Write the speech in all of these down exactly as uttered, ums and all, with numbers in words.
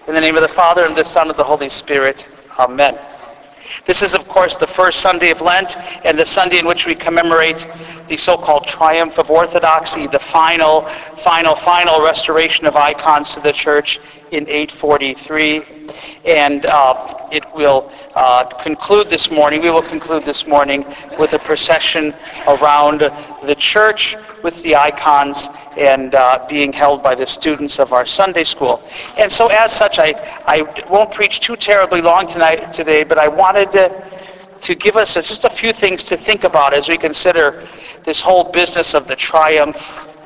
In the name of the Father, and the Son, and the Holy Spirit. Amen. This is, of course, the first Sunday of Lent, and the Sunday in which we commemorate the so-called triumph of orthodoxy, the final, final, final restoration of icons to the Church in eight forty-three. And uh, it will uh, conclude this morning, we will conclude this morning with a procession around the church with the icons and uh, being held by the students of our Sunday school. And so as such, I, I won't preach too terribly long tonight today, but I wanted to, to give us a, just a few things to think about as we consider this whole business of the triumph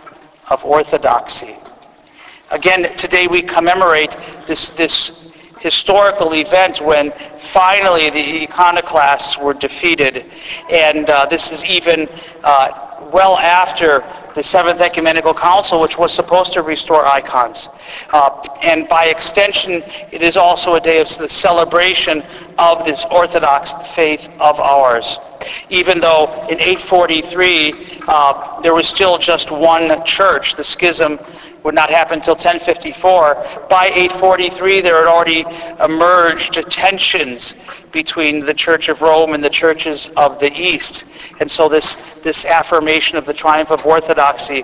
of orthodoxy. Again, today we commemorate this, this historical event when finally the iconoclasts were defeated. And uh, this is even uh, well after the Seventh Ecumenical Council, which was supposed to restore icons. Uh, and by extension, it is also a day of the celebration of this Orthodox faith of ours. Even though in eight forty-three, uh, there was still just one church, the schism would not happen until ten fifty-four. By eight forty-three, there had already emerged tensions between the Church of Rome and the churches of the East. And so this, this affirmation of the triumph of orthodoxy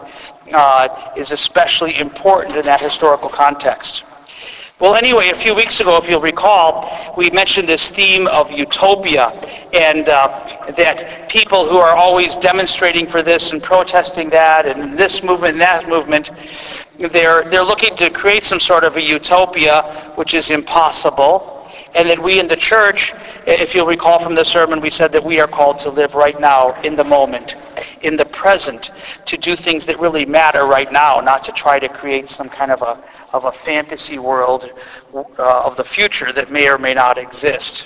uh, is especially important in that historical context. Well, anyway, a few weeks ago, if you'll recall, we mentioned this theme of utopia, and uh, that people who are always demonstrating for this and protesting that, and this movement and that movement, they're, they're looking to create some sort of a utopia which is impossible. And that we in the church, if you'll recall from the sermon, we said that we are called to live right now, in the moment, in the present, to do things that really matter right now, not to try to create some kind of a, of a fantasy world uh, of the future that may or may not exist.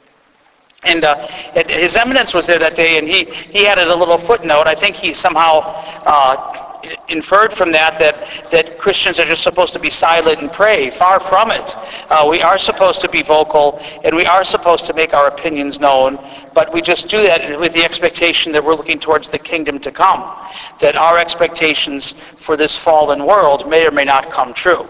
And uh, His Eminence was there that day, and he, he added a little footnote. I think he somehow uh, inferred from that, that that Christians are just supposed to be silent and pray. Far from it. Uh, we are supposed to be vocal, and we are supposed to make our opinions known, but we just do that with the expectation that we're looking towards the kingdom to come, that our expectations for this fallen world may or may not come true.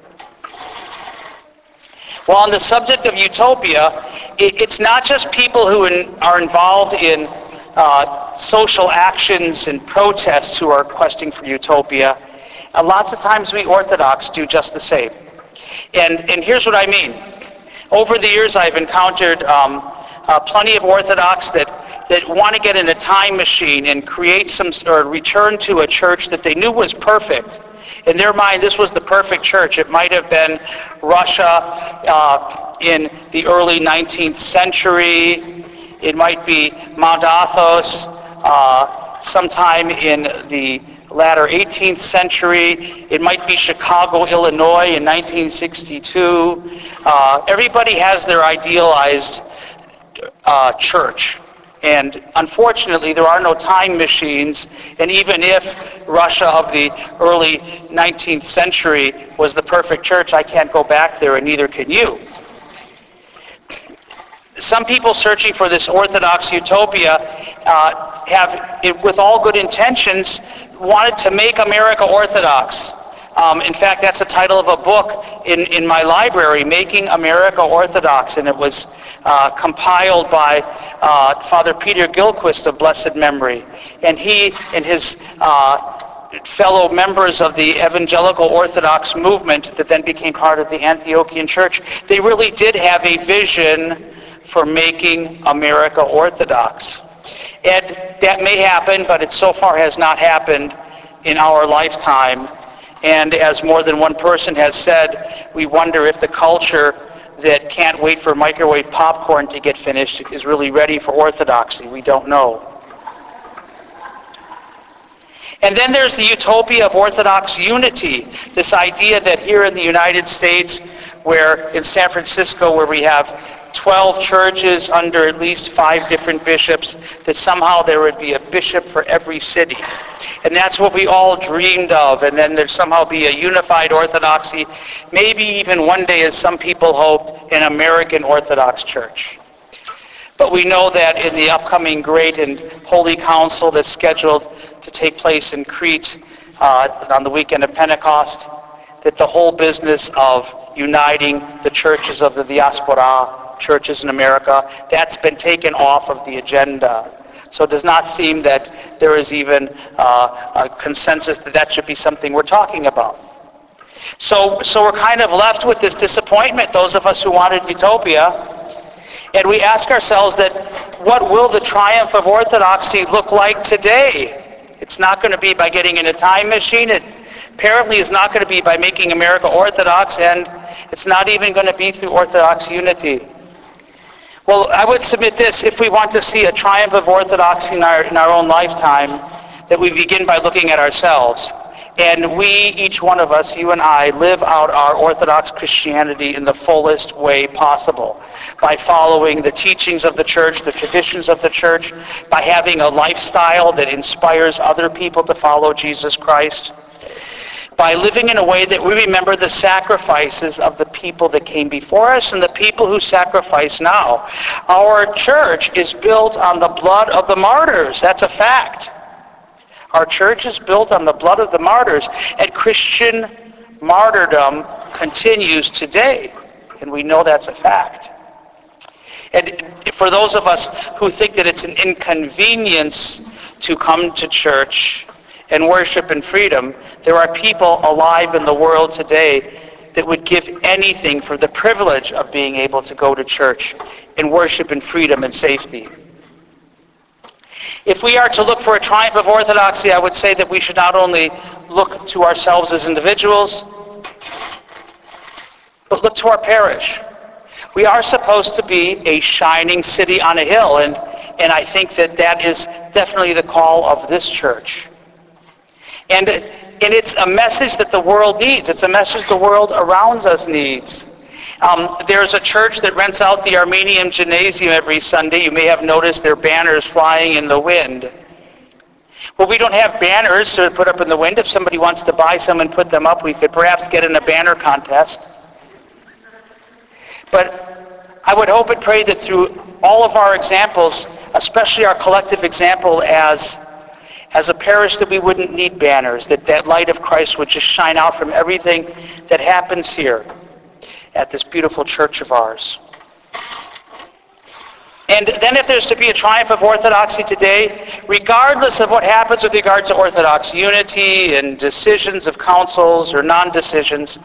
Well, on the subject of utopia, it, it's not just people who in, are involved in Uh, social actions and protests who are questing for utopia. Uh, lots of times we Orthodox do just the same. And, and here's what I mean. Over the years I've encountered um, uh, plenty of Orthodox that, that want to get in a time machine and create some, or return to a church that they knew was perfect. In their mind, this was the perfect church. It might have been Russia uh, in the early nineteenth century. It might be Mount Athos uh, sometime in the latter eighteenth century. It might be Chicago, Illinois in nineteen sixty-two. Uh, everybody has their idealized uh, church. And unfortunately, there are no time machines. And even if Russia of the early nineteenth century was the perfect church, I can't go back there, and neither can you. Some people searching for this Orthodox utopia uh, have, with all good intentions, wanted to make America Orthodox. Um, in fact, that's the title of a book in, in my library, Making America Orthodox, and it was uh, compiled by uh, Father Peter Gilchrist of blessed memory. And he and his uh, fellow members of the Evangelical Orthodox movement that then became part of the Antiochian Church, they really did have a vision for making America Orthodox. And that may happen, but it so far has not happened in our lifetime. And as more than one person has said, we wonder if the culture that can't wait for microwave popcorn to get finished is really ready for orthodoxy. We don't know. And then there's the utopia of Orthodox unity, this idea that here in the United States, where in San Francisco, where we have twelve churches under at least five different bishops, that somehow there would be a bishop for every city. And that's what we all dreamed of, and then there'd somehow be a unified Orthodoxy, maybe even one day, as some people hoped, an American Orthodox Church. But we know that in the upcoming Great and Holy Council that's scheduled to take place in Crete uh, on the weekend of Pentecost, that the whole business of uniting the churches of the diaspora, churches in America, that's been taken off of the agenda. So it does not seem that there is even uh, a consensus that that should be something we're talking about. So, so we're kind of left with this disappointment, those of us who wanted utopia, and we ask ourselves that what will the triumph of orthodoxy look like today? It's not going to be by getting in a time machine. It apparently is not going to be by making America Orthodox, and it's not even going to be through Orthodox unity. Well, I would submit this: if we want to see a triumph of orthodoxy in our, in our own lifetime, that we begin by looking at ourselves. And we, each one of us, you and I, live out our Orthodox Christianity in the fullest way possible, by following the teachings of the church, the traditions of the church, by having a lifestyle that inspires other people to follow Jesus Christ, by living in a way that we remember the sacrifices of the people that came before us and the people who sacrifice now. Our church is built on the blood of the martyrs. That's a fact. Our church is built on the blood of the martyrs, and Christian martyrdom continues today, and we know that's a fact. And for those of us who think that it's an inconvenience to come to church and worship in freedom, there are people alive in the world today that would give anything for the privilege of being able to go to church and worship in freedom and safety. If we are to look for a triumph of orthodoxy, I would say that we should not only look to ourselves as individuals, but look to our parish. We are supposed to be a shining city on a hill, and, and I think that that is definitely the call of this church. And, and it's a message that the world needs. It's a message the world around us needs. Um, there's a church that rents out the Armenian Gymnasium every Sunday. You may have noticed their banners flying in the wind. Well, we don't have banners to put up in the wind. If somebody wants to buy some and put them up, we could perhaps get in a banner contest. But I would hope and pray that through all of our examples, especially our collective example as, as a parish, that we wouldn't need banners, that that light of Christ would just shine out from everything that happens here at this beautiful church of ours. And then if there's to be a triumph of orthodoxy today, regardless of what happens with regard to Orthodox unity and decisions of councils or non-decisions,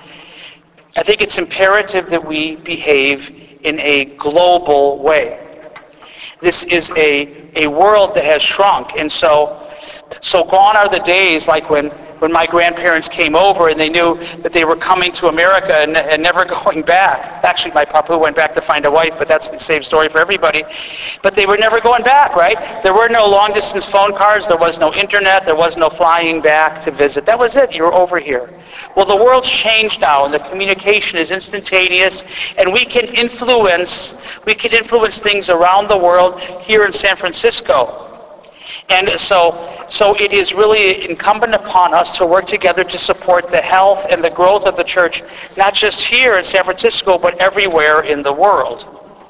I think it's imperative that we behave in a global way. This is a, a world that has shrunk, and so, so gone are the days like when when my grandparents came over and they knew that they were coming to America and, and never going back. Actually, my papa went back to find a wife, but that's the same story for everybody. But they were never going back, right? There were no long-distance phone cards. There was no internet. There was no flying back to visit. That was it. You were over here. Well, the world's changed now, and the communication is instantaneous, and we can influence, we can influence things around the world here in San Francisco. And so, so it is really incumbent upon us to work together to support the health and the growth of the church, not just here in San Francisco, but everywhere in the world.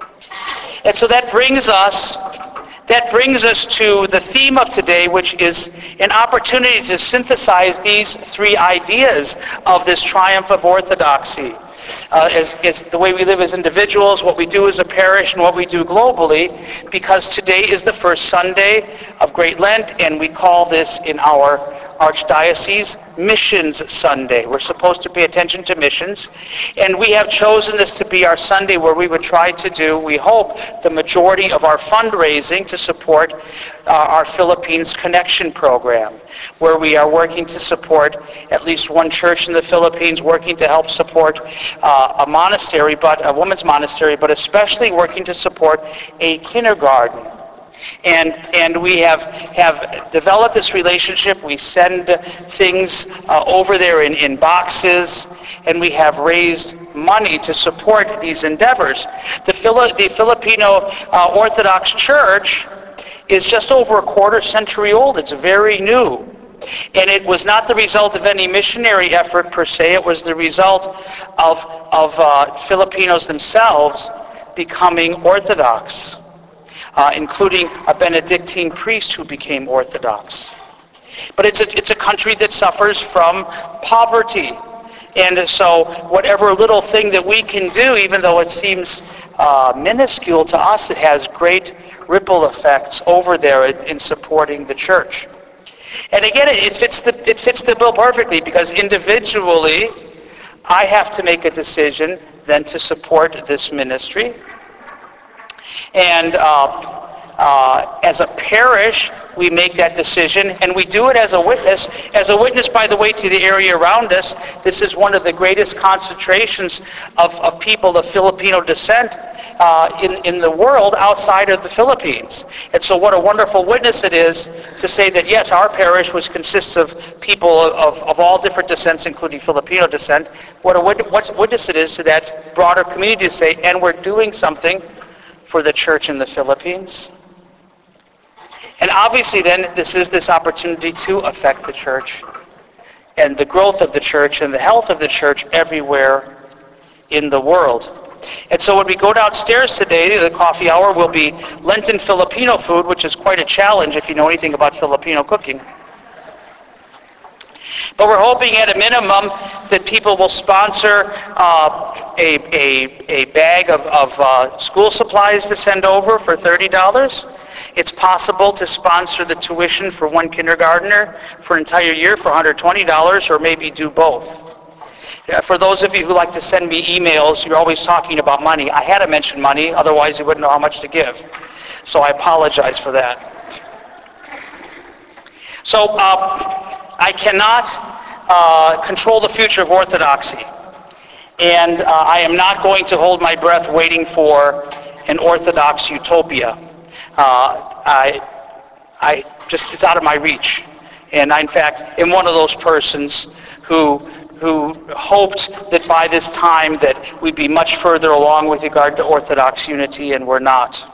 And so that brings us, that brings us to the theme of today, which is an opportunity to synthesize these three ideas of this triumph of orthodoxy. Uh, is, is the way we live as individuals, what we do as a parish, and what we do globally, because today is the first Sunday of Great Lent, and we call this in our Archdiocese Missions Sunday. We're supposed to pay attention to missions, and we have chosen this to be our Sunday where we would try to do, we hope, the majority of our fundraising to support uh, our Philippines Connection program, where we are working to support at least one church in the Philippines, working to help support uh, a monastery, but a women's monastery, but especially working to support a kindergarten. And and we have have developed this relationship. We send things uh, over there in, in boxes, and we have raised money to support these endeavors. The, Phili- the Filipino uh, Orthodox Church is just over a quarter century old. It's very new. And it was not the result of any missionary effort per se. It was the result of, of uh, Filipinos themselves becoming Orthodox. Uh, including a Benedictine priest who became Orthodox. But it's a, it's a country that suffers from poverty. And so whatever little thing that we can do, even though it seems uh, minuscule to us, it has great ripple effects over there in, in supporting the church. And again, it fits the it fits the bill perfectly, because individually I have to make a decision then to support this ministry. And uh, uh, as a parish, we make that decision, and we do it as a witness. As a witness, by the way, to the area around us. This is one of the greatest concentrations of, of people of Filipino descent uh, in, in the world outside of the Philippines. And so what a wonderful witness it is to say that, yes, our parish, which consists of people of, of all different descents, including Filipino descent, what a wit- what witness it is to that broader community to say, and we're doing something for the church in the Philippines. And obviously then this is this opportunity to affect the church and the growth of the church and the health of the church everywhere in the world. And so when we go downstairs today, the coffee hour will be Lenten Filipino food, which is quite a challenge if you know anything about Filipino cooking. But we're hoping at a minimum that people will sponsor uh, a, a, a bag of, of uh, school supplies to send over for thirty dollars. It's possible to sponsor the tuition for one kindergartner for an entire year for one hundred twenty dollars, or maybe do both. Yeah, for those of you who like to send me emails, you're always talking about money. I had to mention money, otherwise you wouldn't know how much to give. So I apologize for that. So uh, I cannot uh, control the future of Orthodoxy. And uh, I am not going to hold my breath waiting for an Orthodox utopia. Uh, I, I just, it's out of my reach. And I, in fact, am one of those persons who, who hoped that by this time that we'd be much further along with regard to Orthodox unity, and we're not.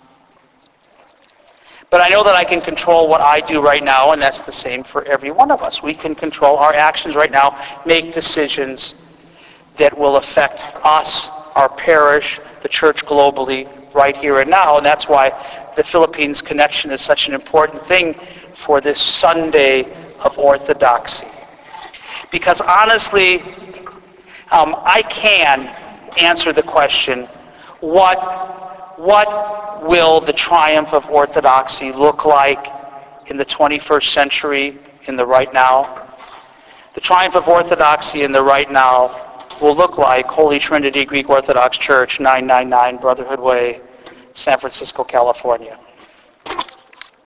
But I know that I can control what I do right now, and that's the same for every one of us. We can control our actions right now, make decisions that will affect us, our parish, the church globally, right here and now. And that's why the Philippines connection is such an important thing for this Sunday of Orthodoxy. Because honestly, um, I can answer the question, what, what will the triumph of Orthodoxy look like in the twenty-first century, in the right now? The triumph of Orthodoxy in the right now will look like Holy Trinity Greek Orthodox Church, nine ninety-nine Brotherhood Way, San Francisco, California.